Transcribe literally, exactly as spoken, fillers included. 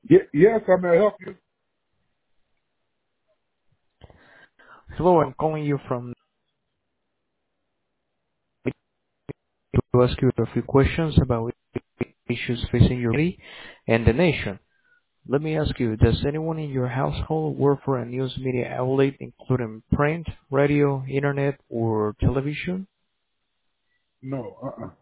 Ye- yes, I may help you. Hello, I'm calling you from to ask you a few questions about issues facing your city and the nation. Let me ask you, does anyone in your household work for a news media outlet, including print, radio, internet, or television? No, uh-uh.